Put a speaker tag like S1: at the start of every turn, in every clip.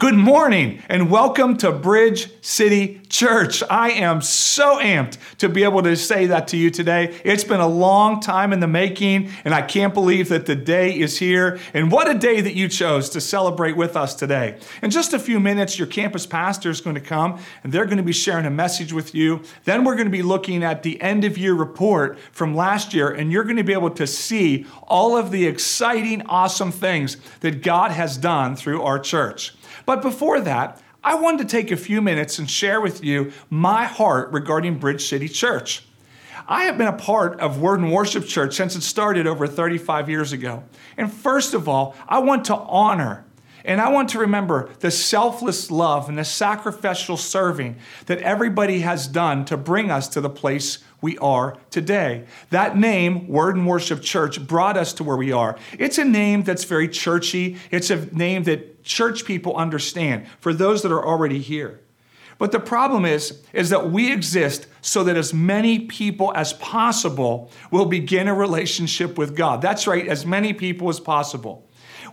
S1: Good morning and welcome to Bridge City Church. I am so amped to be able to say that to you today. It's been a long time in the making, and I can't believe that the day is here. And what a day that you chose to celebrate with us today. In just a few minutes, your campus pastor is going to come, and they're going to be sharing a message with you. Then we're going to be looking at the end of year report from last year, and you're going to be able to see all of the exciting, awesome things that God has done through our church. But before that, I wanted to take a few minutes and share with you my heart regarding Bridge City Church. I have been a part of Word and Worship Church since it started over 35 years ago. And first of all, I want to honor and I want to remember the selfless love and the sacrificial serving that everybody has done to bring us to the place we are today. That name, Word and Worship Church, brought us to where we are. It's a name that's very churchy. It's a name that church people understand for those that are already here. But the problem is that we exist so that as many people as possible will begin a relationship with God. That's right, as many people as possible.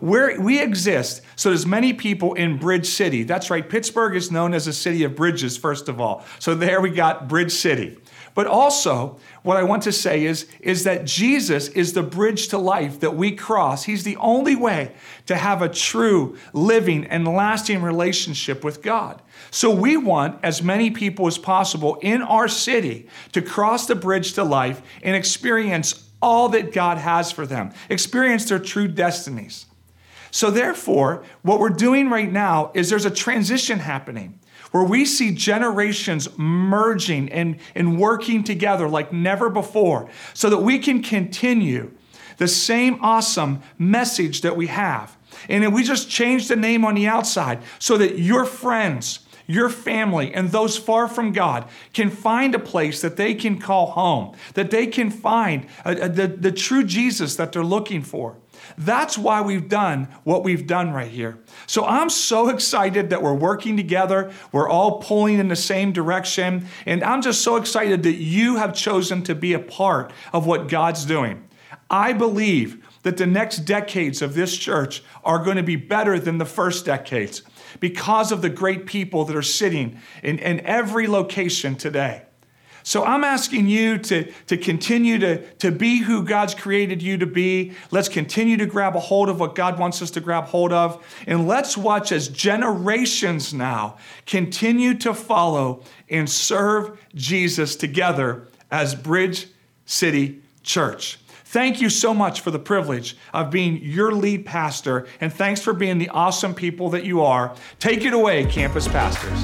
S1: We exist so that as many people in Bridge City. That's right, Pittsburgh is known as a city of bridges, first of all. So there we got Bridge City. But also, what I want to say is that Jesus is the bridge to life that we cross. He's the only way to have a true, living, and lasting relationship with God. So we want as many people as possible in our city to cross the bridge to life and experience all that God has for them, experience their true destinies. So therefore, what we're doing right now is there's a transition happening where we see generations merging and working together like never before so that we can continue the same awesome message that we have. And we just change the name on the outside so that your friends, your family, and those far from God can find a place that they can call home, that they can find the true Jesus that they're looking for. That's why we've done what we've done right here. So I'm so excited that we're working together. We're all pulling in the same direction. And I'm just so excited that you have chosen to be a part of what God's doing. I believe that the next decades of this church are going to be better than the first decades because of the great people that are sitting in every location today. So I'm asking you to continue to be who God's created you to be. Let's continue to grab a hold of what God wants us to grab hold of. And let's watch as generations now continue to follow and serve Jesus together as Bridge City Church. Thank you so much for the privilege of being your lead pastor. And thanks for being the awesome people that you are. Take it away, campus pastors.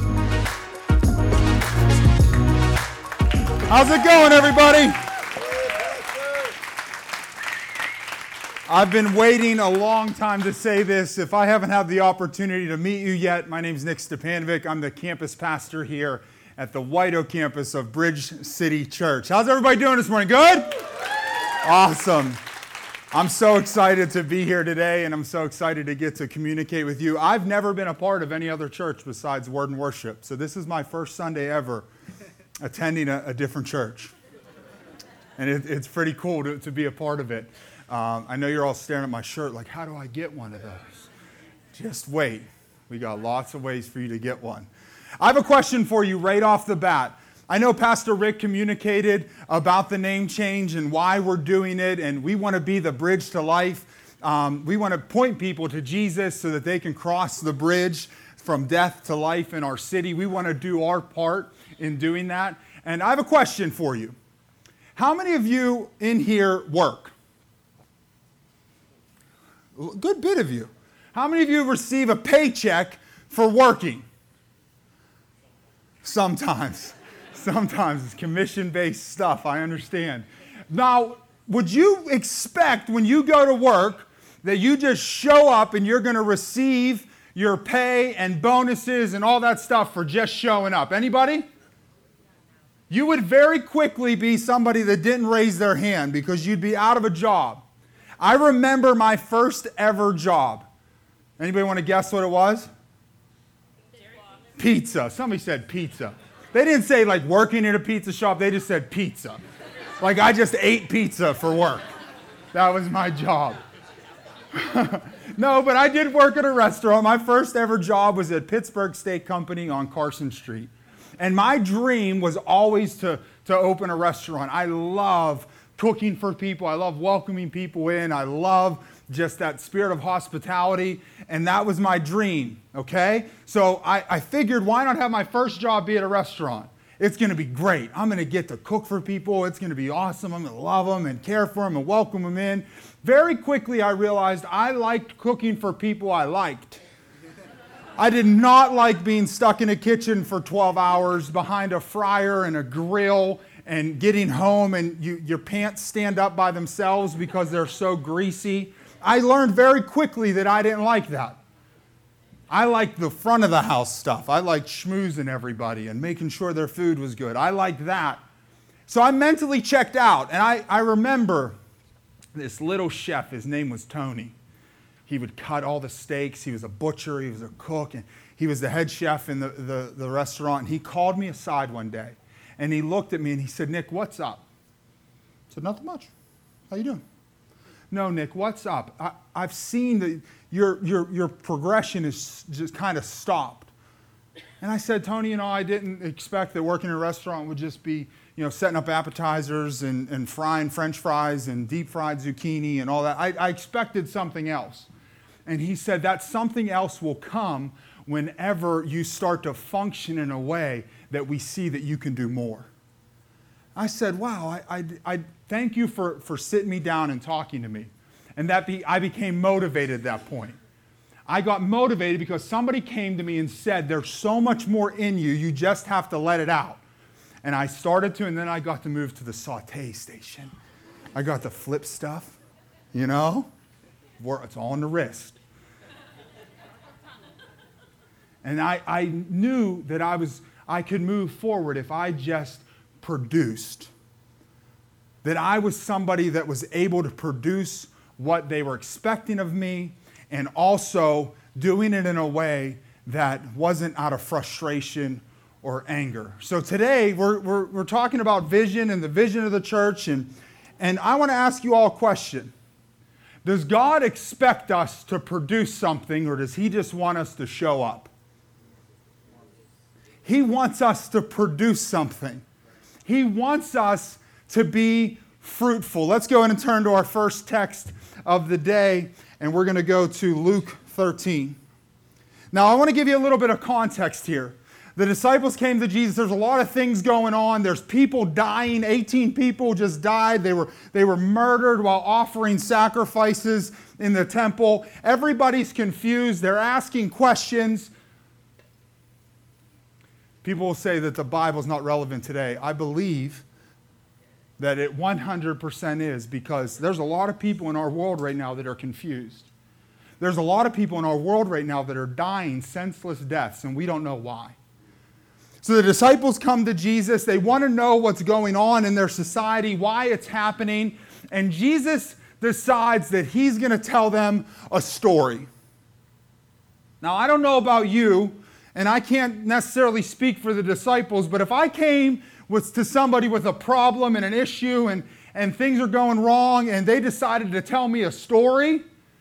S2: How's it going, everybody? I've been waiting a long time to say this. If I haven't had the opportunity to meet you yet, my name's Nick Stepanovic. I'm the campus pastor here at the White Oak campus of Bridge City Church. How's everybody doing this morning? Good? Awesome. I'm so excited to be here today, and I'm so excited to get to communicate with you. I've never been a part of any other church besides Word and Worship, so this is my first Sunday ever attending a different church. And it's pretty cool to be a part of it. I know you're all staring at my shirt like, how do I get one of those? Just wait. We got lots of ways for you to get one. I have a question for you right off the bat. I know Pastor Rick communicated about the name change and why we're doing it, and we want to be the bridge to life. We want to point people to Jesus so that they can cross the bridge from death to life in our city. We want to do our part in doing that. And I have a question for you. How many of you in here work? A good bit of you. How many of you receive a paycheck for working? Sometimes. Sometimes it's commission-based stuff, I understand. Now, would you expect when you go to work that you just show up and you're going to receive your pay and bonuses and all that stuff for just showing up? Anybody? You would very quickly be somebody that didn't raise their hand because you'd be out of a job. I remember my first ever job. Anybody want to guess what it was? Pizza. Somebody said pizza. They didn't say like working at a pizza shop. They just said pizza. Like I just ate pizza for work. That was my job. No, but I did work at a restaurant. My first ever job was at Pittsburgh Steak Company on Carson Street. And my dream was always to open a restaurant. I love cooking for people. I love welcoming people in. I love just that spirit of hospitality. And that was my dream, okay? So I figured, why not have my first job be at a restaurant? It's going to be great. I'm going to get to cook for people. It's going to be awesome. I'm going to love them and care for them and welcome them in. Very quickly, I realized I liked cooking for people I liked. I did not like being stuck in a kitchen for 12 hours behind a fryer and a grill and getting home and your pants stand up by themselves because they're so greasy. I learned very quickly that I didn't like that. I liked the front of the house stuff. I liked schmoozing everybody and making sure their food was good. I liked that. So I mentally checked out. And I remember this little chef, his name was Tony. He would cut all the steaks. He was a butcher. He was a cook. And he was the head chef in the restaurant. And he called me aside one day. And he looked at me and he said, "Nick, what's up?" I said, "Nothing much. How you doing?" "No, Nick, what's up? I've seen that your progression is just kind of stopped." And I said, "Tony, I didn't expect that working in a restaurant would just be, setting up appetizers and frying French fries and deep fried zucchini and all that. I expected something else." And he said, "That something else will come whenever you start to function in a way that we see that you can do more." I said, "Wow, I thank you for sitting me down and talking to me." And I became motivated at that point. I got motivated because somebody came to me and said, "There's so much more in you, you just have to let it out." And I started to, and then I got to move to the saute station. I got to flip stuff, it's all on the wrist. And I knew that I could move forward if I just produced. That I was somebody that was able to produce what they were expecting of me and also doing it in a way that wasn't out of frustration or anger. So today we're talking about vision and the vision of the church, and I want to ask you all a question. Does God expect us to produce something, or does He just want us to show up? He wants us to produce something. He wants us to be fruitful. Let's go ahead and turn to our first text of the day, and we're going to go to Luke 13. Now, I want to give you a little bit of context here. The disciples came to Jesus. There's a lot of things going on. There's people dying. 18 people just died. They were murdered while offering sacrifices in the temple. Everybody's confused. They're asking questions. People will say that the Bible's not relevant today. I believe that it 100% is, because there's a lot of people in our world right now that are confused. There's a lot of people in our world right now that are dying senseless deaths, and we don't know why. So the disciples come to Jesus. They want to know what's going on in their society, why it's happening, and Jesus decides that He's going to tell them a story. Now, I don't know about you, and I can't necessarily speak for the disciples, but if I came to somebody with a problem and an issue and things are going wrong and they decided to tell me a story,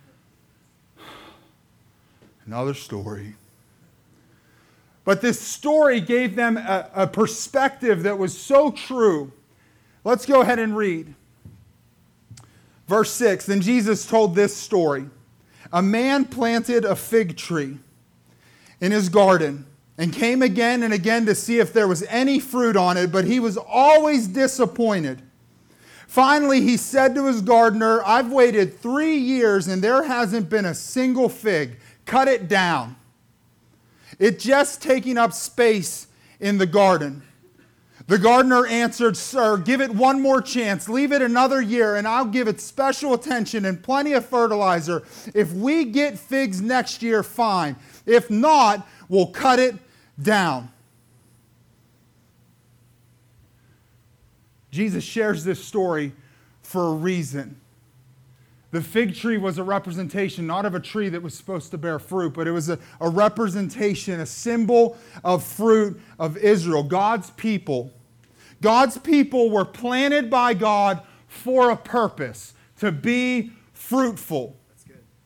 S2: another story. But this story gave them a perspective that was so true. Let's go ahead and read. Verse 6, then Jesus told this story. A man planted a fig tree in his garden and came again and again to see if there was any fruit on it, but he was always disappointed. Finally, he said to his gardener, I've waited 3 years and there hasn't been a single fig. Cut it down. It's just taking up space in the garden. The gardener answered, Sir, give it one more chance. Leave it another year and I'll give it special attention and plenty of fertilizer. If we get figs next year, fine. If not, we'll cut it down. Jesus shares this story for a reason. The fig tree was a representation, not of a tree that was supposed to bear fruit, but it was a representation, a symbol of fruit of Israel, God's people. God's people were planted by God for a purpose, to be fruitful. That's good.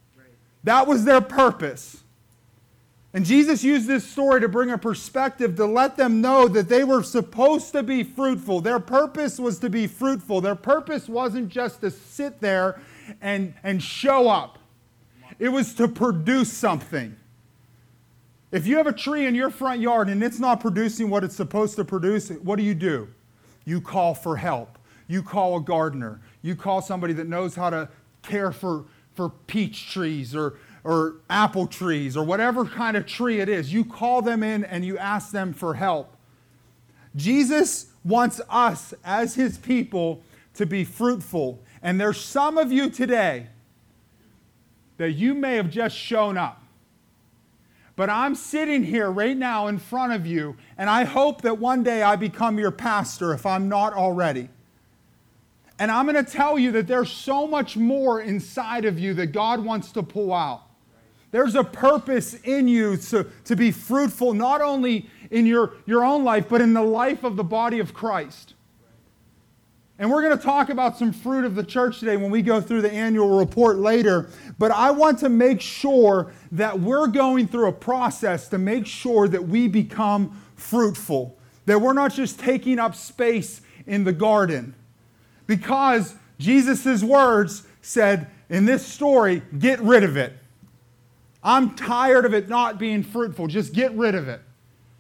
S2: That was their purpose. And Jesus used this story to bring a perspective to let them know that they were supposed to be fruitful. Their purpose was to be fruitful. Their purpose wasn't just to sit there and show up. It was to produce something. If you have a tree in your front yard and it's not producing what it's supposed to produce, what do? You call for help. You call a gardener. You call somebody that knows how to care for peach trees or apple trees or whatever kind of tree it is. You call them in and you ask them for help. Jesus wants us as his people to be fruitful. And there's some of you today that you may have just shown up. But I'm sitting here right now in front of you, and I hope that one day I become your pastor if I'm not already. And I'm going to tell you that there's so much more inside of you that God wants to pull out. There's a purpose in you to be fruitful, not only in your own life, but in the life of the body of Christ. And we're going to talk about some fruit of the church today when we go through the annual report later. But I want to make sure that we're going through a process to make sure that we become fruitful. That we're not just taking up space in the garden. Because Jesus' words said in this story, get rid of it. I'm tired of it not being fruitful. Just get rid of it.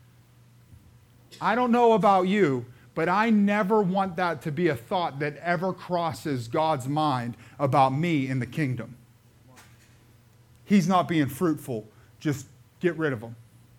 S2: I don't know about you, but I never want that to be a thought that ever crosses God's mind about me in the kingdom. He's not being fruitful. Just get rid of him.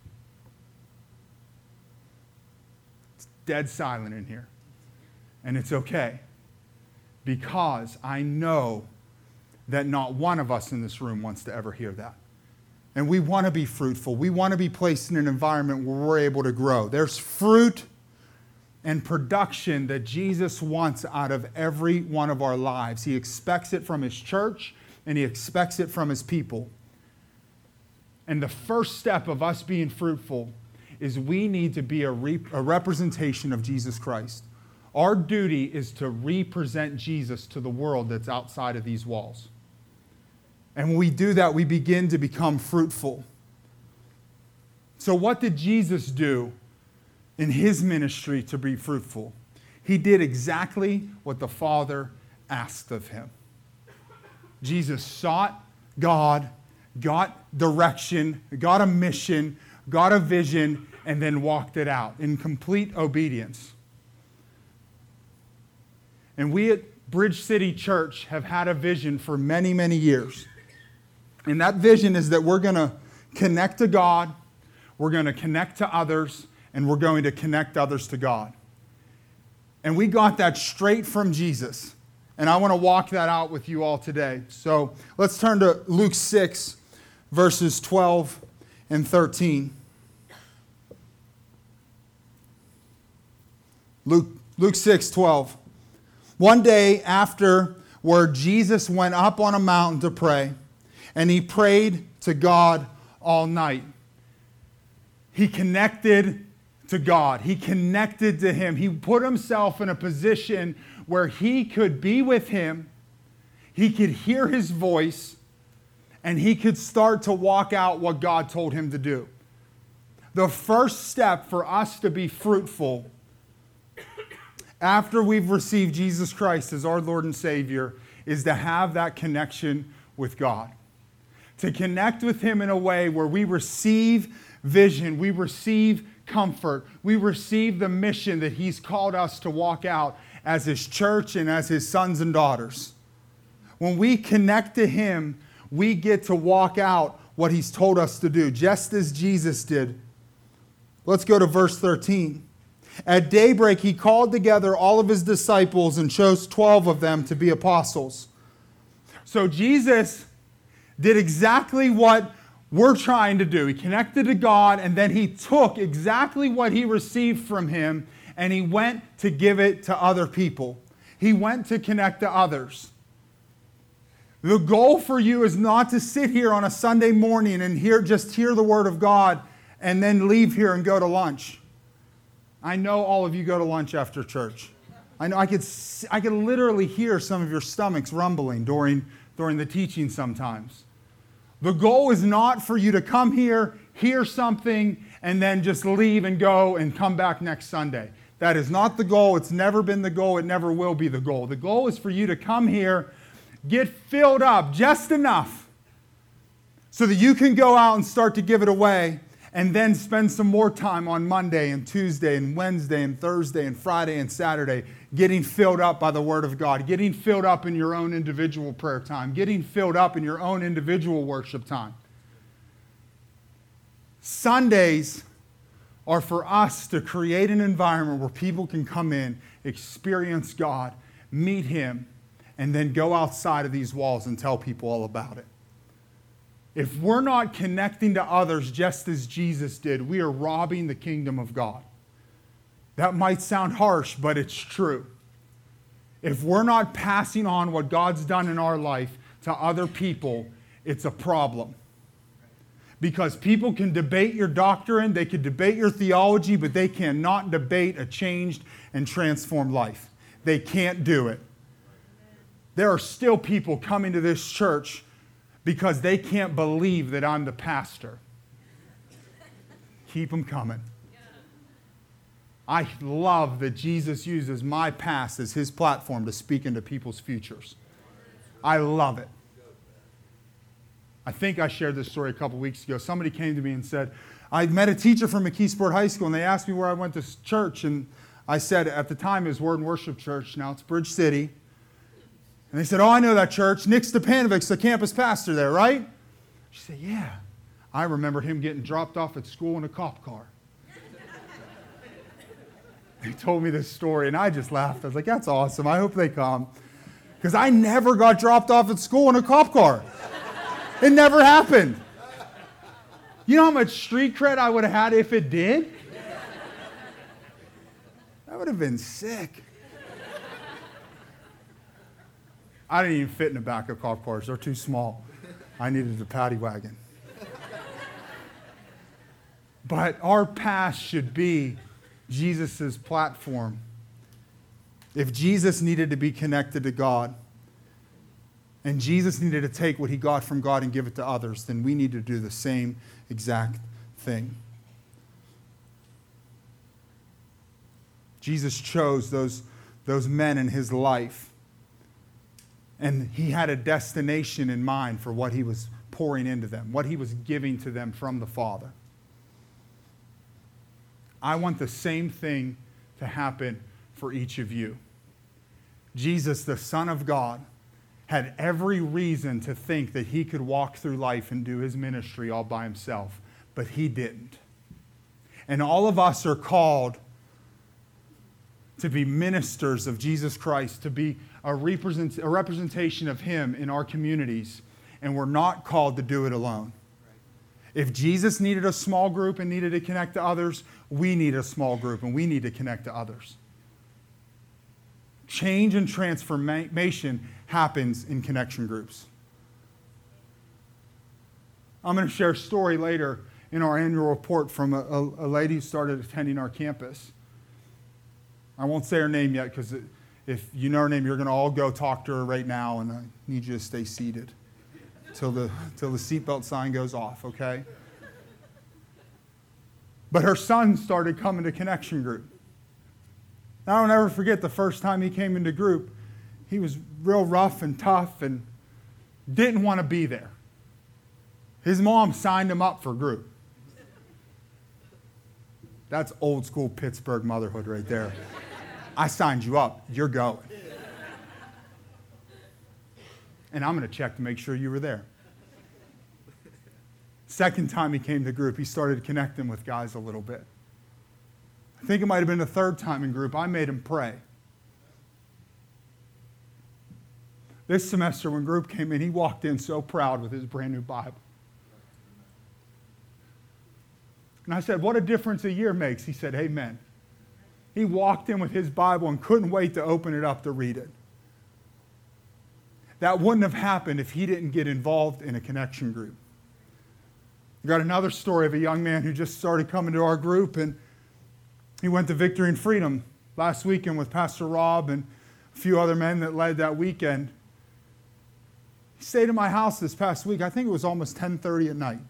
S2: It's dead silent in here. And it's okay. Because I know that not one of us in this room wants to ever hear that. And we want to be fruitful. We want to be placed in an environment where we're able to grow. There's fruit and production that Jesus wants out of every one of our lives. He expects it from his church, and he expects it from his people. And the first step of us being fruitful is we need to be a representation of Jesus Christ. Our duty is to represent Jesus to the world that's outside of these walls. And when we do that, we begin to become fruitful. So what did Jesus do in his ministry to be fruitful? He did exactly what the Father asked of him. Jesus sought God, got direction, got a mission, got a vision, and then walked it out in complete obedience. And we at Bridge City Church have had a vision for many, many years. And that vision is that we're going to connect to God, we're going to connect to others, and we're going to connect others to God. And we got that straight from Jesus. And I want to walk that out with you all today. So let's turn to Luke 6, verses 12 and 13. Luke 6:12. One day afterward, Jesus went up on a mountain to pray, and he prayed to God all night. He connected to God. He connected to him. He put himself in a position where he could be with him, he could hear his voice, and he could start to walk out what God told him to do. The first step for us to be fruitful after we've received Jesus Christ as our Lord and Savior is to have that connection with God. To connect with him in a way where we receive vision, we receive comfort, we receive the mission that he's called us to walk out as his church and as his sons and daughters. When we connect to him, we get to walk out what he's told us to do, just as Jesus did. Let's go to verse 13. At daybreak, he called together all of his disciples and chose 12 of them to be apostles. So Jesus did exactly what we're trying to do. He connected to God, and then he took exactly what he received from him, and he went to give it to other people. He went to connect to others. The goal for you is not to sit here on a Sunday morning and just hear the word of God and then leave here and go to lunch. I know all of you go to lunch after church. I know I could literally hear some of your stomachs rumbling during the teaching sometimes. The goal is not for you to come here, hear something, and then just leave and go and come back next Sunday. That is not the goal. It's never been the goal. It never will be the goal. The goal is for you to come here, get filled up just enough so that you can go out and start to give it away, and then spend some more time on Monday and Tuesday and Wednesday and Thursday and Friday and Saturday getting filled up by the Word of God, getting filled up in your own individual prayer time, getting filled up in your own individual worship time. Sundays are for us to create an environment where people can come in, experience God, meet Him, and then go outside of these walls and tell people all about it. If we're not connecting to others just as Jesus did, we are robbing the kingdom of God. That might sound harsh, but it's true. If we're not passing on what God's done in our life to other people, it's a problem. Because people can debate your doctrine, they can debate your theology, but they cannot debate a changed and transformed life. They can't do it. There are still people coming to this church because they can't believe that I'm the pastor. Keep them coming. I love that Jesus uses my past as His platform to speak into people's futures. I love it. I think I shared this story a couple weeks ago. Somebody came to me and said, I met a teacher from McKeesport High School, and they asked me where I went to church, and I said, at the time it was Word and Worship Church, now it's Bridge City. And they said, oh, I know that church. Nick Stepanovic's the campus pastor there, right? She said, yeah. I remember him getting dropped off at school in a cop car. They told me this story, and I just laughed. I was like, that's awesome. I hope they come. Because I never got dropped off at school in a cop car. It never happened. You know how much street cred I would have had if it did? That would have been sick. I didn't even fit in the back of cop cars. They're too small. I needed a paddy wagon. But our past should be Jesus' platform. If Jesus needed to be connected to God, and Jesus needed to take what He got from God and give it to others, then we need to do the same exact thing. Jesus chose those men in His life, and He had a destination in mind for what He was pouring into them, what He was giving to them from the Father. I want the same thing to happen for each of you. Jesus, the Son of God, had every reason to think that He could walk through life and do His ministry all by Himself, but He didn't. And all of us are called to be ministers of Jesus Christ, to be a representation of Him in our communities, and we're not called to do it alone. If Jesus needed a small group and needed to connect to others, we need a small group and we need to connect to others. Change and transformation happens in connection groups. I'm going to share a story later in our annual report from a lady who started attending our campus. I won't say her name yet because if you know her name, you're going to all go talk to her right now, and I need you to stay seated till the seatbelt sign goes off, okay? But her son started coming to connection group. I'll never forget the first time he came into group. He was real rough and tough and didn't want to be there. His mom signed him up for group. That's old school Pittsburgh motherhood right there. I signed you up. You're going. And I'm going to check to make sure you were there. Second time he came to group, he started connecting with guys a little bit. I think it might have been the third time in group, I made him pray. This semester when group came in, he walked in so proud with his brand new Bible. And I said, what a difference a year makes. He said, amen. He walked in with his Bible and couldn't wait to open it up to read it. That wouldn't have happened if he didn't get involved in a connection group. We got another story of a young man who just started coming to our group, and he went to Victory and Freedom last weekend with Pastor Rob and a few other men that led that weekend. He stayed at my house this past week. I think it was almost 10:30 at night.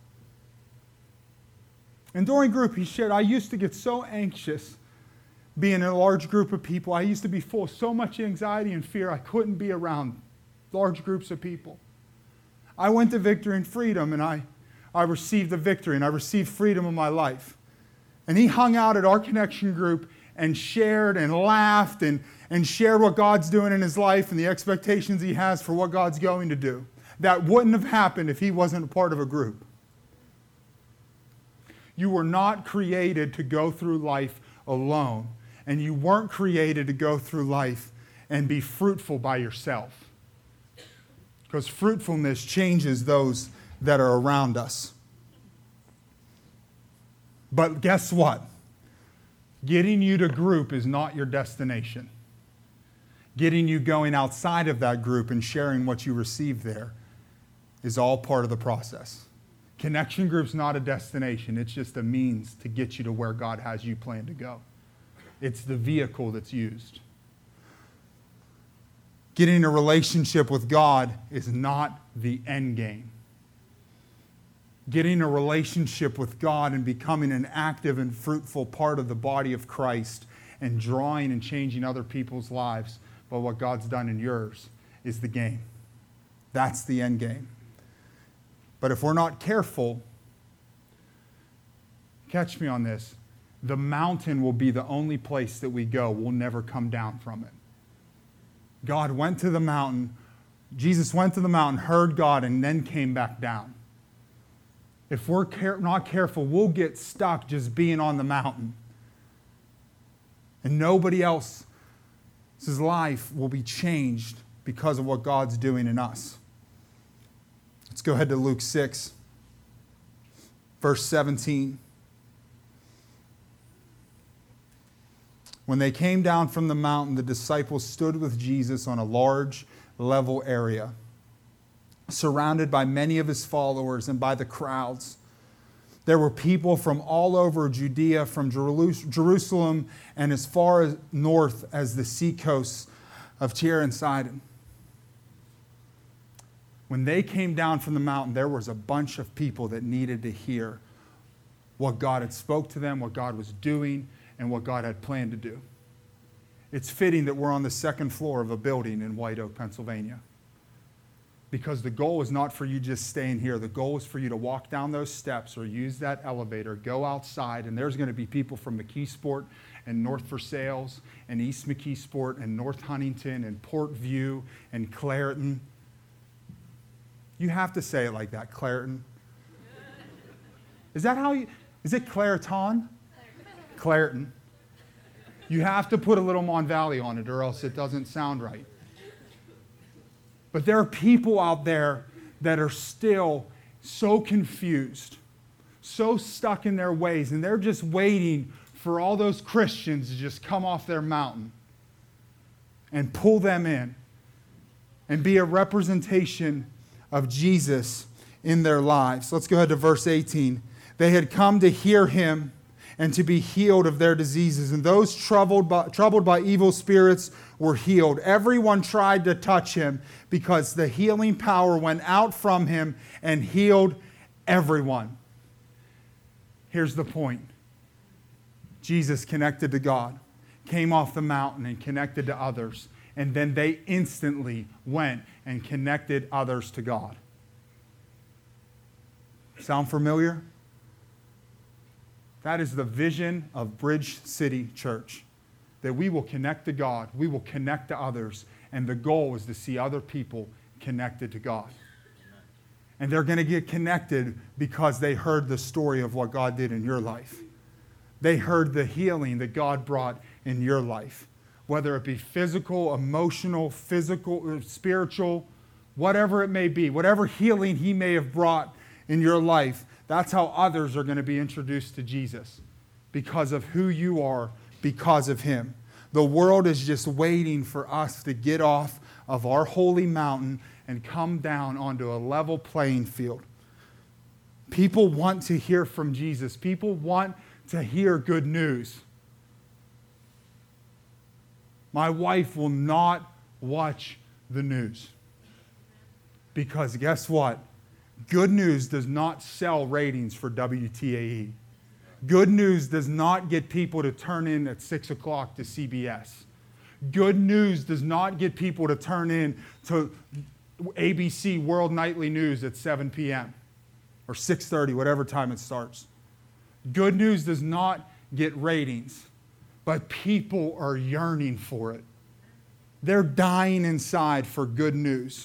S2: And during group, he shared, I used to get so anxious being in a large group of people. I used to be full of so much anxiety and fear, I couldn't be around large groups of people. I went to Victory and Freedom, and I received the victory, and I received freedom in my life. And he hung out at our connection group and shared and laughed and shared what God's doing in his life and the expectations he has for what God's going to do. That wouldn't have happened if he wasn't a part of a group. You were not created to go through life alone, and you weren't created to go through life and be fruitful by yourself. Because fruitfulness changes those that are around us. But guess what? Getting you to group is not your destination. Getting you going outside of that group and sharing what you received there is all part of the process. Connection group's not a destination. It's just a means to get you to where God has you planned to go. It's the vehicle that's used. Getting a relationship with God is not the end game. Getting a relationship with God and becoming an active and fruitful part of the body of Christ and drawing and changing other people's lives by what God's done in yours is the game. That's the end game. But if we're not careful, catch me on this, the mountain will be the only place that we go. We'll never come down from it. God went to the mountain, Jesus went to the mountain, heard God, and then came back down. If we're not careful, we'll get stuck just being on the mountain. And nobody else's life will be changed because of what God's doing in us. Let's go ahead to Luke 6, verse 17. When they came down from the mountain, the disciples stood with Jesus on a large, level area, surrounded by many of his followers and by the crowds. There were people from all over Judea, from Jerusalem, and as far north as the seacoasts of Tyre and Sidon. When they came down from the mountain, there was a bunch of people that needed to hear what God had spoke to them, what God was doing, and what God had planned to do. It's fitting that we're on the second floor of a building in White Oak, Pennsylvania. Because the goal is not for you just staying here. The goal is for you to walk down those steps or use that elevator, go outside, and there's going to be people from McKeesport and North Versailles and East McKeesport and North Huntington and Port View and Clairton. You have to say it like that, Clairton. Is it Clairton? Clairton. You have to put a little Mon Valley on it or else it doesn't sound right. But there are people out there that are still so confused, so stuck in their ways, and they're just waiting for all those Christians to just come off their mountain and pull them in and be a representation of Jesus in their lives. Let's go ahead to verse 18. They had come to hear him and to be healed of their diseases. And those troubled by evil spirits were healed. Everyone tried to touch him because the healing power went out from him and healed everyone. Here's the point. Jesus connected to God, came off the mountain and connected to others. And then they instantly went and connected others to God. Sound familiar? That is the vision of Bridge City Church. That we will connect to God, we will connect to others, and the goal is to see other people connected to God. And they're going to get connected because they heard the story of what God did in your life. They heard the healing that God brought in your life. Whether it be physical, emotional, spiritual, whatever it may be, whatever healing he may have brought in your life, that's how others are going to be introduced to Jesus because of who you are, because of him. The world is just waiting for us to get off of our holy mountain and come down onto a level playing field. People want to hear from Jesus. People want to hear good news. My wife will not watch the news. Because guess what? Good news does not sell ratings for WTAE. Good news does not get people to turn in at 6 o'clock to CBS. Good news does not get people to turn in to ABC World Nightly News at 7 p.m. or 6:30, whatever time it starts. Good news does not get ratings, but people are yearning for it. They're dying inside for good news.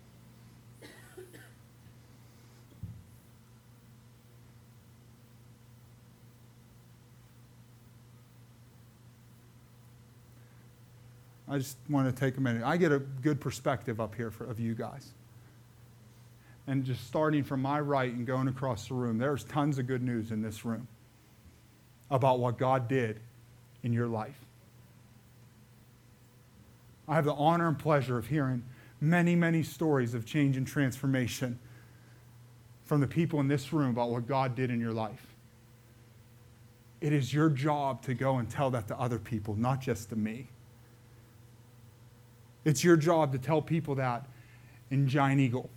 S2: I just want to take a minute. I get a good perspective up here of you guys. And just starting from my right and going across the room, there's tons of good news in this room about what God did in your life. I have the honor and pleasure of hearing many, many stories of change and transformation from the people in this room about what God did in your life. It is your job to go and tell that to other people, not just to me. It's your job to tell people that in Giant Eagle.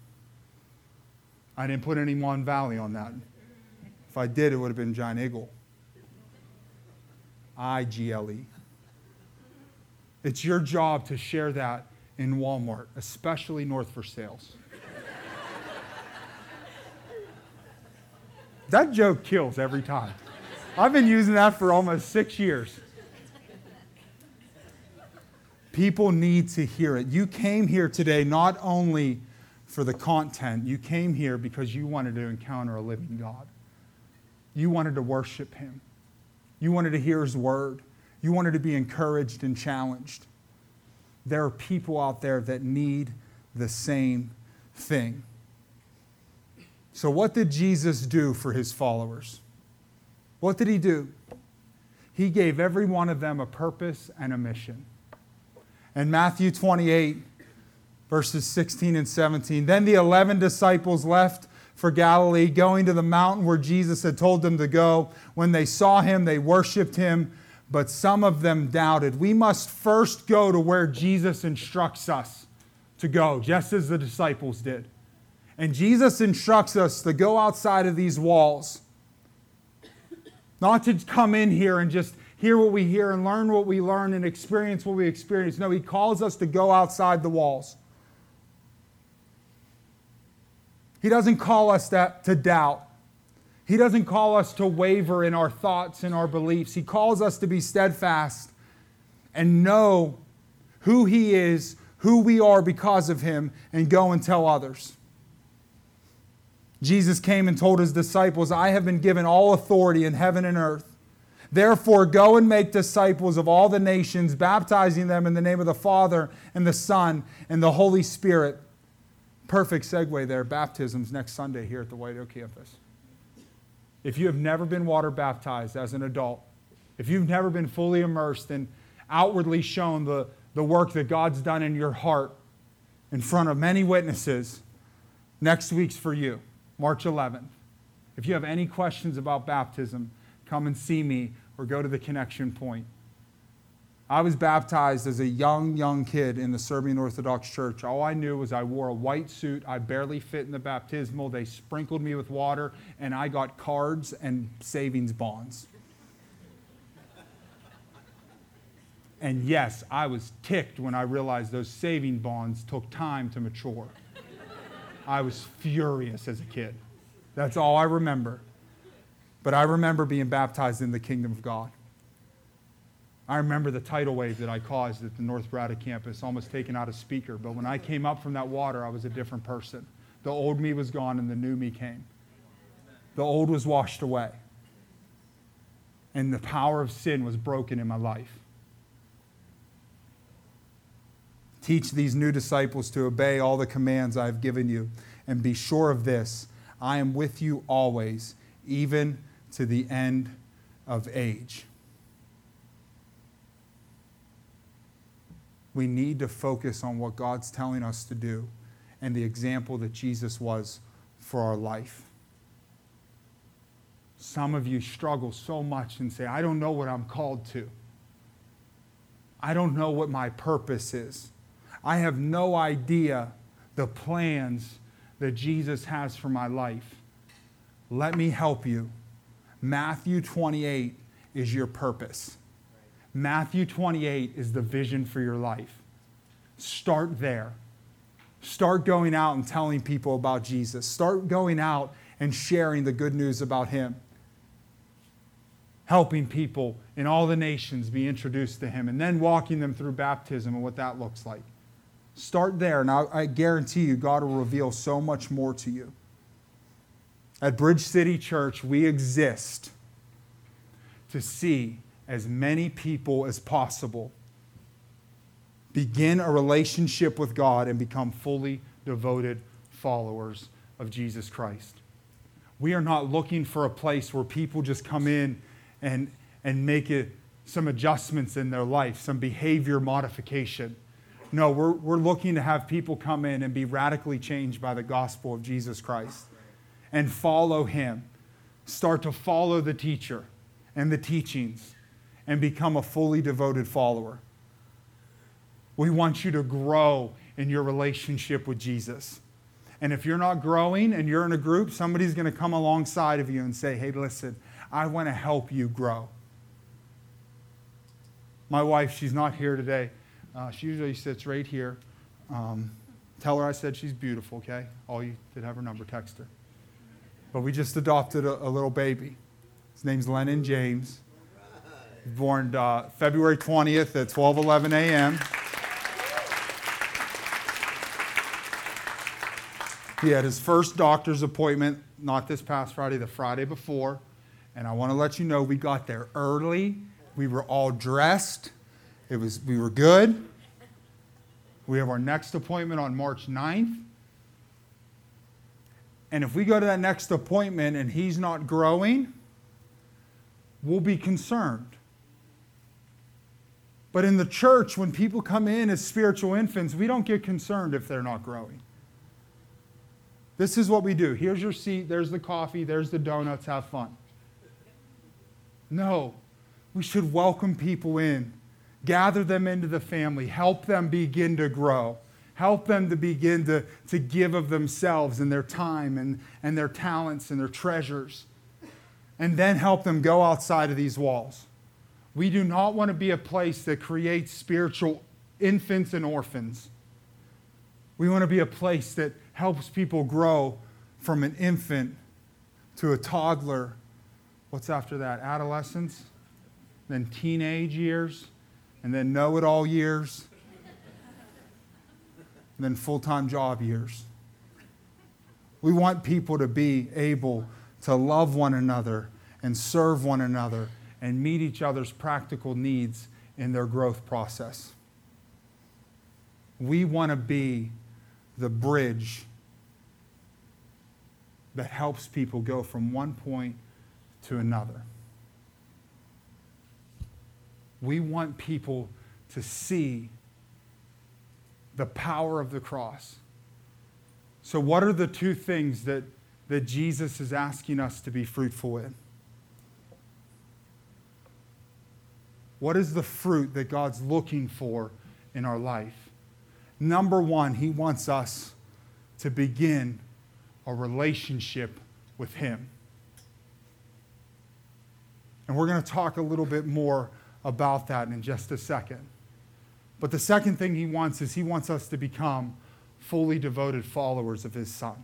S2: I didn't put any Mon Valley on that. If I did, it would have been Giant Eagle. IGLE. It's your job to share that in Walmart, especially North for Sales. That joke kills every time. I've been using that for almost 6 years. People need to hear it. You came here today not only for the content, you came here because you wanted to encounter a living God. You wanted to worship Him. You wanted to hear His word. You wanted to be encouraged and challenged. There are people out there that need the same thing. So what did Jesus do for His followers? What did He do? He gave every one of them a purpose and a mission. In Matthew 28, verses 16 and 17, then the 11 disciples left for Galilee, going to the mountain where Jesus had told them to go. When they saw Him, they worshiped Him, but some of them doubted. We must first go to where Jesus instructs us to go, just as the disciples did. And Jesus instructs us to go outside of these walls, not to come in here and just hear what we hear and learn what we learn and experience what we experience. No, He calls us to go outside the walls. He doesn't call us to doubt. He doesn't call us to waver in our thoughts and our beliefs. He calls us to be steadfast and know who He is, who we are because of Him, and go and tell others. Jesus came and told His disciples, I have been given all authority in heaven and earth. Therefore, go and make disciples of all the nations, baptizing them in the name of the Father and the Son and the Holy Spirit. Perfect segue there. Baptism's next Sunday here at the White Oak campus. If you have never been water baptized as an adult, if you've never been fully immersed and outwardly shown the work that God's done in your heart in front of many witnesses, next week's for you, March 11th. If you have any questions about baptism, come and see me or go to the connection point. I was baptized as a young kid in the Serbian Orthodox Church. All I knew was I wore a white suit. I barely fit in the baptismal. They sprinkled me with water, and I got cards and savings bonds. And yes, I was ticked when I realized those saving bonds took time to mature. I was furious as a kid. That's all I remember. But I remember being baptized in the kingdom of God. I remember the tidal wave that I caused at the North Braddock campus, almost taking out a speaker. But when I came up from that water, I was a different person. The old me was gone and the new me came. The old was washed away. And the power of sin was broken in my life. Teach these new disciples to obey all the commands I have given you. And be sure of this, I am with you always, even to the end of age. We need to focus on what God's telling us to do and the example that Jesus was for our life. Some of you struggle so much and say, I don't know what I'm called to. I don't know what my purpose is. I have no idea the plans that Jesus has for my life. Let me help you. Matthew 28 is your purpose. Matthew 28 is the vision for your life. Start there. Start going out and telling people about Jesus. Start going out and sharing the good news about Him. Helping people in all the nations be introduced to Him, and then walking them through baptism and what that looks like. Start there, and I guarantee you God will reveal so much more to you. At Bridge City Church, we exist to see as many people as possible begin a relationship with God and become fully devoted followers of Jesus Christ. We are not looking for a place where people just come in and make some adjustments in their life, some behavior modification. No, we're looking to have people come in and be radically changed by the gospel of Jesus Christ and follow Him. Start to follow the teacher and the teachings and become a fully devoted follower. We want you to grow in your relationship with Jesus. And if you're not growing and you're in a group, somebody's going to come alongside of you and say, hey, listen, I want to help you grow. My wife, she's not here today. She usually sits right here. Tell her I said she's beautiful, okay? All you did have her number, text her. But we just adopted a little baby. His name's Lennon James. Born February 20th at 12:11 a.m. He had his first doctor's appointment, not this past Friday, the Friday before. And I want to let you know we got there early. We were all dressed. We were good. We have our next appointment on March 9th. And if we go to that next appointment and he's not growing, we'll be concerned. But in the church, when people come in as spiritual infants, we don't get concerned if they're not growing. This is what we do. Here's your seat, there's the coffee, there's the donuts, have fun. No, we should welcome people in, gather them into the family, help them begin to grow, help them to begin to give of themselves and their time and their talents and their treasures, and then help them go outside of these walls. We do not want to be a place that creates spiritual infants and orphans. We want to be a place that helps people grow from an infant to a toddler. What's after that? Adolescence, then teenage years, and then know-it-all years, and then full-time job years. We want people to be able to love one another and serve one another and meet each other's practical needs in their growth process. We want to be the bridge that helps people go from one point to another. We want people to see the power of the cross. So what are the two things that Jesus is asking us to be fruitful in? What is the fruit that God's looking for in our life? Number one, He wants us to begin a relationship with Him. And we're going to talk a little bit more about that in just a second. But the second thing He wants is He wants us to become fully devoted followers of His Son.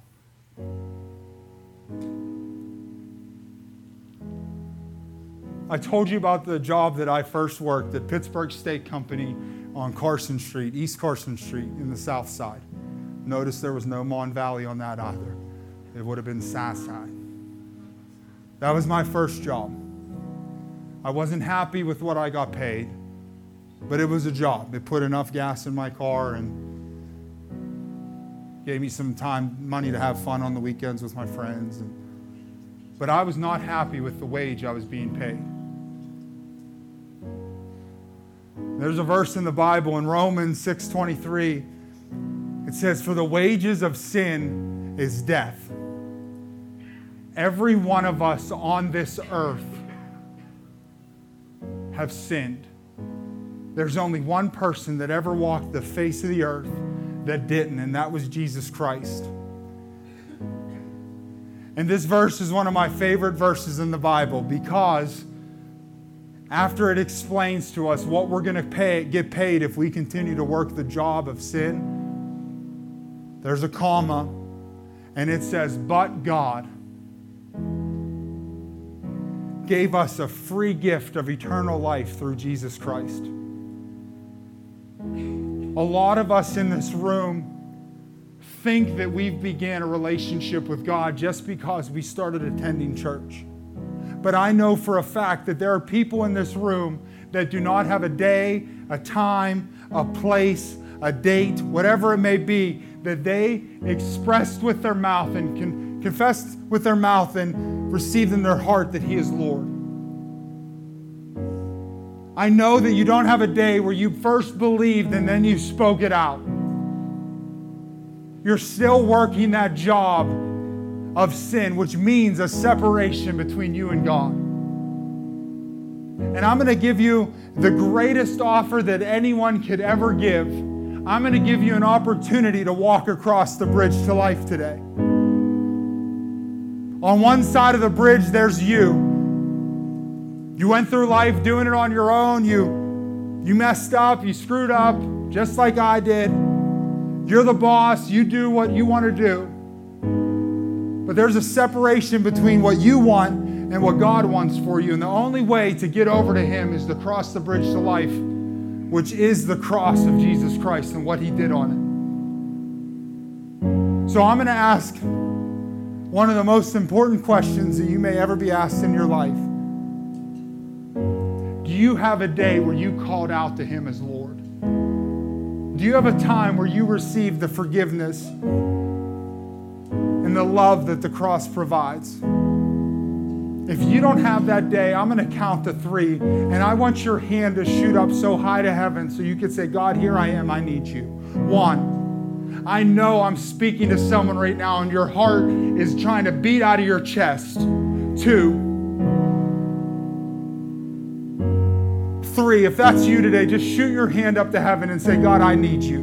S2: I told you about the job that I first worked at Pittsburgh Steak Company on Carson Street, East Carson Street in the south side. Notice there was no Mon Valley on that either. It would have been Sassai. That was my first job. I wasn't happy with what I got paid, but it was a job. It put enough gas in my car and gave me some money to have fun on the weekends with my friends. But I was not happy with the wage I was being paid. There's a verse in the Bible in Romans 6:23. It says, "For the wages of sin is death." Every one of us on this earth have sinned. There's only one person that ever walked the face of the earth that didn't, and that was Jesus Christ. And this verse is one of my favorite verses in the Bible because after it explains to us what we're going to get paid if we continue to work the job of sin, there's a comma, and it says, but God gave us a free gift of eternal life through Jesus Christ. A lot of us in this room think that we've began a relationship with God just because we started attending church. But I know for a fact that there are people in this room that do not have a day, a time, a place, a date, whatever it may be, that they expressed with their mouth and confessed with their mouth and received in their heart that He is Lord. I know that you don't have a day where you first believed and then you spoke it out. You're still working that job of sin, which means a separation between you and God. And I'm going to give you the greatest offer that anyone could ever give. I'm going to give you an opportunity to walk across the bridge to life today. On one side of the bridge, there's you. You went through life doing it on your own. You messed up. You screwed up, just like I did. You're the boss. You do what you want to do. But there's a separation between what you want and what God wants for you. And the only way to get over to Him is to cross the bridge to life, which is the cross of Jesus Christ and what He did on it. So I'm going to ask one of the most important questions that you may ever be asked in your life. Do you have a day where you called out to Him as Lord? Do you have a time where you received the forgiveness and the love that the cross provides? If you don't have that day, I'm going to count to 3, and I want your hand to shoot up so high to heaven so you can say, God, here I am, I need you. 1, I know I'm speaking to someone right now and your heart is trying to beat out of your chest. 2, 3, if that's you today, just shoot your hand up to heaven and say, God, I need you.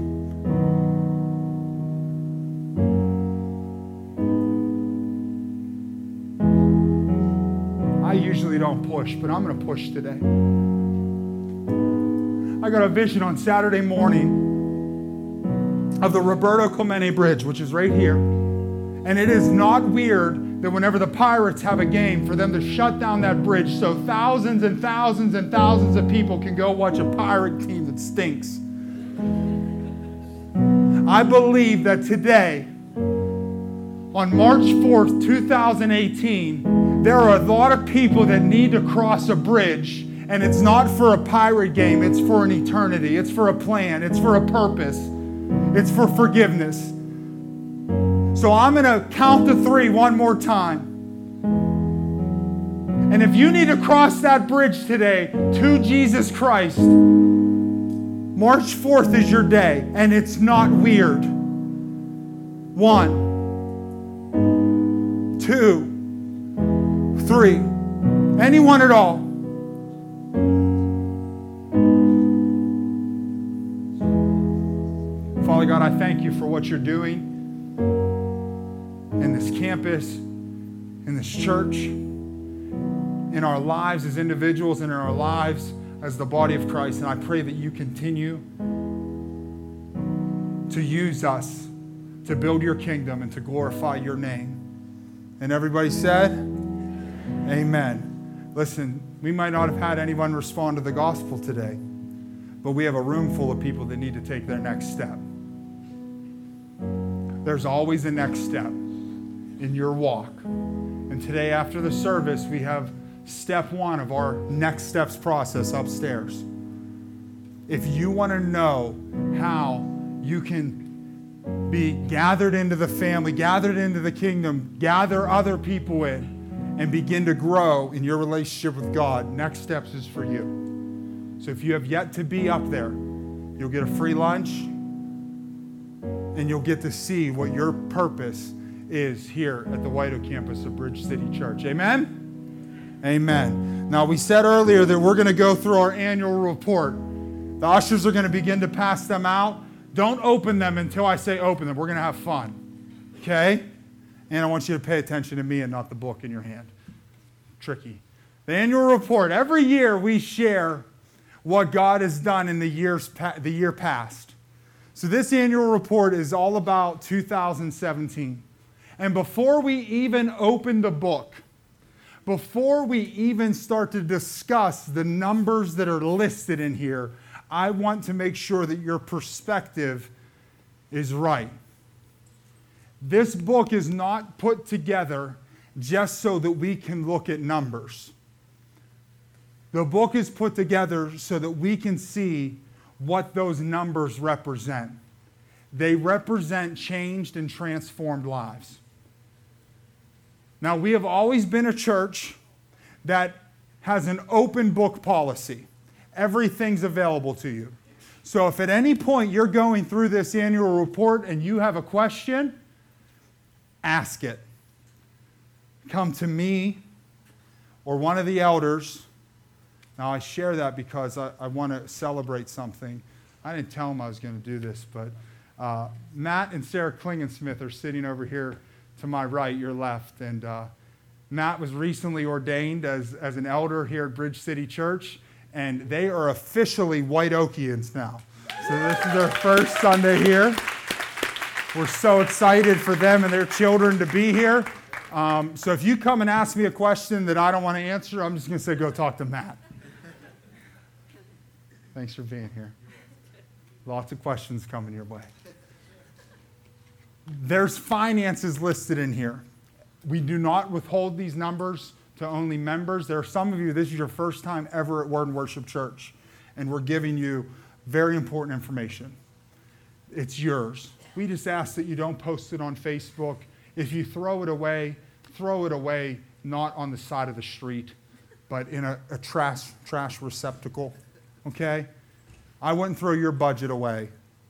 S2: I usually don't push, but I'm going to push today. I got a vision on Saturday morning of the Roberto Clemente Bridge, which is right here. And it is not weird that whenever the Pirates have a game, for them to shut down that bridge so thousands and thousands and thousands of people can go watch a Pirate team that stinks. I believe that today, on March 4th, 2018, there are a lot of people that need to cross a bridge, and it's not for a Pirate game, it's for an eternity, it's for a plan, it's for a purpose, it's for forgiveness. So I'm going to count to 3 one more time. And if you need to cross that bridge today to Jesus Christ, March 4th is your day, and it's not weird. 1, 2, 3. Anyone at all. Father God, I thank you for what you're doing in this campus, in this church, in our lives as individuals, and in our lives as the body of Christ. And I pray that you continue to use us to build your kingdom and to glorify your name. And everybody said, amen. Listen, we might not have had anyone respond to the gospel today, but we have a room full of people that need to take their next step. There's always a next step in your walk. And today after the service, we have step 1 of our next steps process upstairs. If you want to know how you can be gathered into the family, gathered into the kingdom, gather other people in, and begin to grow in your relationship with God, Next Steps is for you. So if you have yet to be up there, you'll get a free lunch, and you'll get to see what your purpose is here at the White Oak campus of Bridge City Church. Amen? Amen. Now, we said earlier that we're going to go through our annual report. The ushers are going to begin to pass them out. Don't open them until I say open them. We're going to have fun. Okay? And I want you to pay attention to me and not the book in your hand. Tricky. The annual report. Every year we share what God has done in the year past. So this annual report is all about 2017. And before we even open the book, before we even start to discuss the numbers that are listed in here, I want to make sure that your perspective is right. This book is not put together just so that we can look at numbers. The book is put together so that we can see what those numbers represent. They represent changed and transformed lives. Now, we have always been a church that has an open book policy. Everything's available to you. So if at any point you're going through this annual report and you have a question, ask it. Come to me or one of the elders. Now, I share that because I want to celebrate something. I didn't tell them I was going to do this, but Matt and Sarah Klingensmith are sitting over here to my right, your left. And Matt was recently ordained as an elder here at Bridge City Church, and they are officially White Okians now. So this is their first Sunday here. We're so excited for them and their children to be here. So if you come and ask me a question that I don't want to answer, I'm just going to say, go talk to Matt. Thanks for being here. Lots of questions coming your way. There's finances listed in here. We do not withhold these numbers to only members. There are some of you, this is your first time ever at Word and Worship Church, and we're giving you very important information. It's yours. We just ask that you don't post it on Facebook. If you throw it away not on the side of the street, but in a trash receptacle, okay? I wouldn't throw your budget away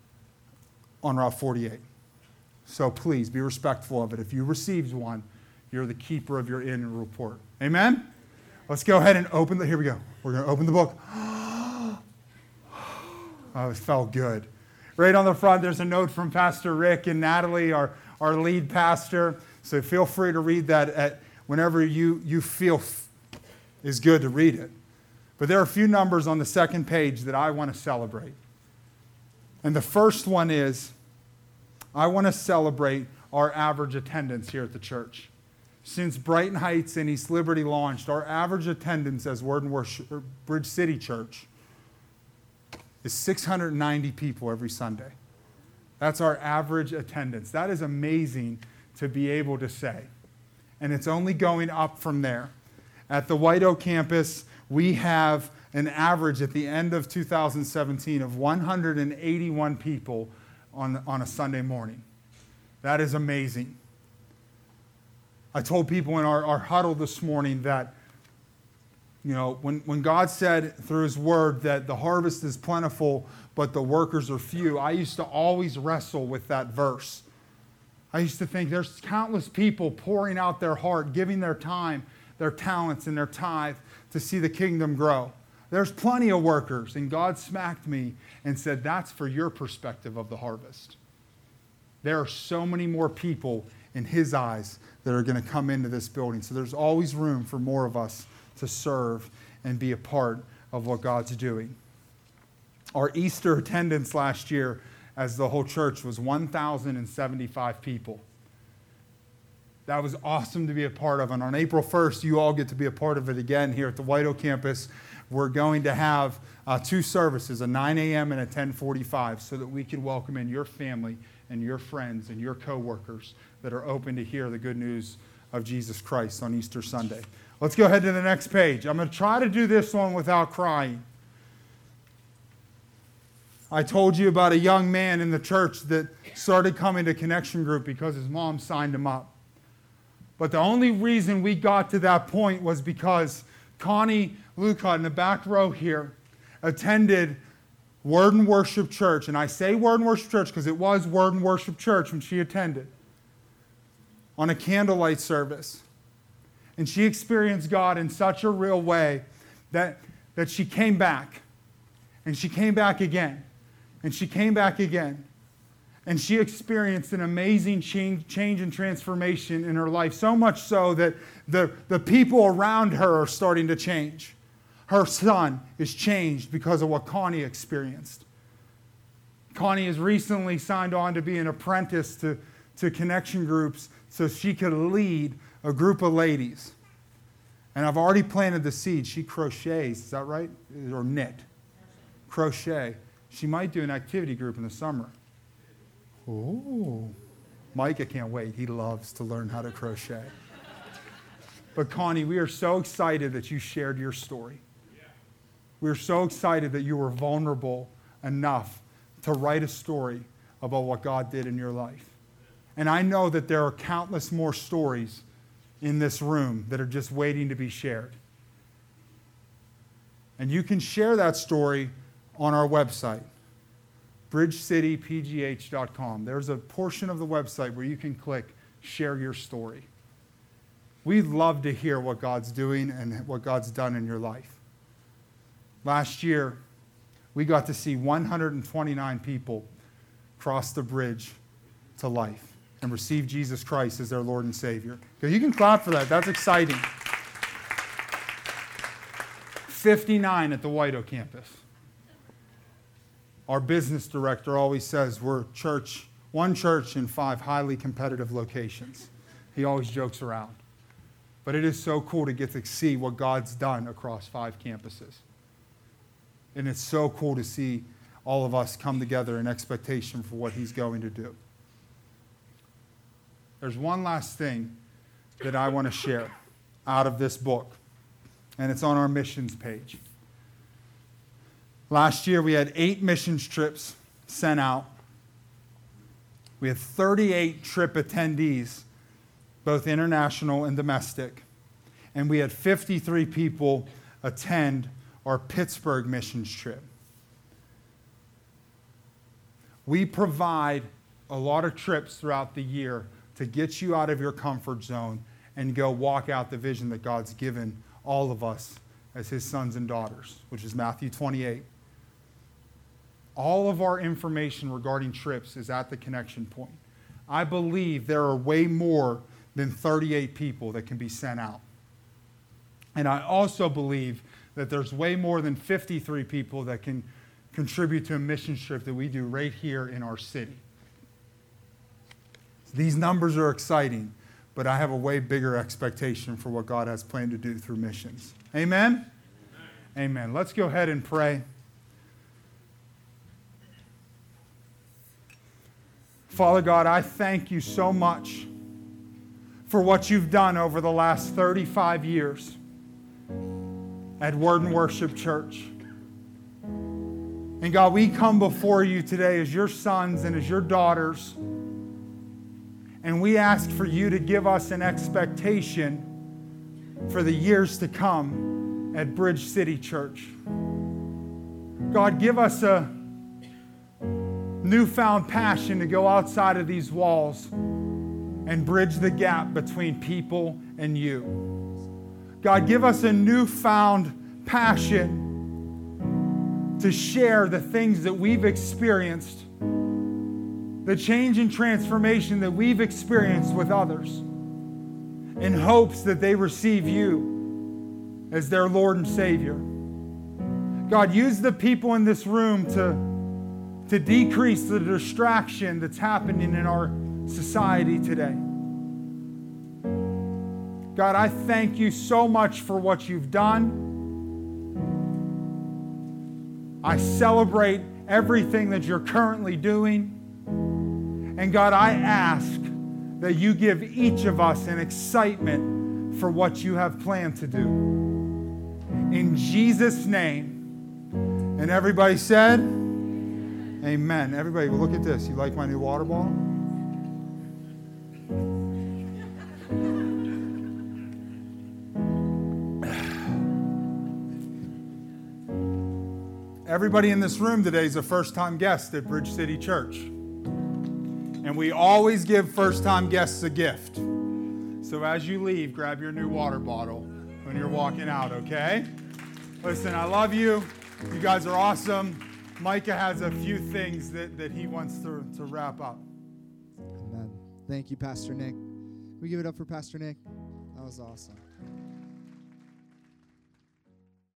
S2: on Route 48. So please be respectful of it. If you received one, you're the keeper of your annual report. Amen? Let's go ahead and open here we go. We're going to open the book. Oh, it felt good. Right on the front, there's a note from Pastor Rick and Natalie, our lead pastor. So feel free to read that whenever you feel is good to read it. But there are a few numbers on the second page that I want to celebrate. And the first one is, I want to celebrate our average attendance here at the church. Since Brighton Heights and East Liberty launched, our average attendance as Word and Worship, Bridge City Church is 690 people every Sunday. That's our average attendance. That is amazing to be able to say. And it's only going up from there. At the White Oak campus, we have an average at the end of 2017 of 181 people on a Sunday morning. That is amazing. I told people in our huddle this morning that, when God said through His Word that the harvest is plentiful, but the workers are few, I used to always wrestle with that verse. I used to think there's countless people pouring out their heart, giving their time, their talents, and their tithe to see the kingdom grow. There's plenty of workers, and God smacked me and said, that's for your perspective of the harvest. There are so many more people in His eyes that are going to come into this building. So there's always room for more of us to serve and be a part of what God's doing. Our Easter attendance last year as the whole church was 1,075 people. That was awesome to be a part of. And on April 1st, you all get to be a part of it again here at the White Oak campus. We're going to have two services, a 9 a.m. and a 10:45, so that we can welcome in your family and your friends and your coworkers that are open to hear the good news of Jesus Christ on Easter Sunday. Let's go ahead to the next page. I'm going to try to do this one without crying. I told you about a young man in the church that started coming to Connection Group because his mom signed him up. But the only reason we got to that point was because Connie Lucott in the back row here attended Word and Worship Church. And I say Word and Worship Church because it was Word and Worship Church when she attended on a candlelight service. And she experienced God in such a real way that she came back. And she came back again. And she came back again. And she experienced an amazing change and transformation in her life, so much so that the people around her are starting to change. Her son is changed because of what Connie experienced. Connie has recently signed on to be an apprentice to Connection Groups so she could lead a group of ladies. And I've already planted the seed. She crochets, is that right? Or knit? Crochet. She might do an activity group in the summer. Oh, Micah can't wait. He loves to learn how to crochet. But Connie, we are so excited that you shared your story. We're so excited that you were vulnerable enough to write a story about what God did in your life. And I know that there are countless more stories in this room that are just waiting to be shared. And you can share that story on our website, bridgecitypgh.com. There's a portion of the website where you can click share your story. We'd love to hear what God's doing and what God's done in your life. Last year, we got to see 129 people cross the bridge to life and receive Jesus Christ as their Lord and Savior. You can clap for that. That's exciting. 59 at the White Oak campus. Our business director always says we're one church in 5 highly competitive locations. He always jokes around. But it is so cool to get to see what God's done across 5 campuses. And it's so cool to see all of us come together in expectation for what He's going to do. There's one last thing that I want to share out of this book, and it's on our missions page. Last year, we had 8 missions trips sent out. We had 38 trip attendees, both international and domestic. And we had 53 people attend our Pittsburgh missions trip. We provide a lot of trips throughout the year to get you out of your comfort zone and go walk out the vision that God's given all of us as His sons and daughters, which is Matthew 28. All of our information regarding trips is at the connection point. I believe there are way more than 38 people that can be sent out. And I also believe that there's way more than 53 people that can contribute to a mission trip that we do right here in our city. These numbers are exciting, but I have a way bigger expectation for what God has planned to do through missions. Amen? Amen. Let's go ahead and pray. Father God, I thank you so much for what you've done over the last 35 years at Word and Worship Church. And God, we come before you today as your sons and as your daughters, and we ask for you to give us an expectation for the years to come at Bridge City Church. God, give us a newfound passion to go outside of these walls and bridge the gap between people and you. God, give us a newfound passion to share the things that we've experienced, the change and transformation that we've experienced with others, in hopes that they receive you as their Lord and Savior. God, use the people in this room to decrease the distraction that's happening in our society today. God, I thank you so much for what you've done. I celebrate everything that you're currently doing. And God, I ask that you give each of us an excitement for what you have planned to do. In Jesus' name. And everybody said, amen. Everybody, look at this. You like my new water bottle? Everybody in this room today is a first-time guest at Bridge City Church. And we always give first-time guests a gift. So as you leave, grab your new water bottle when you're walking out, okay? Listen, I love you. You guys are awesome. Micah has a few things that he wants to wrap up.
S3: Amen. Thank you, Pastor Nick. We give it up for Pastor Nick. That was awesome.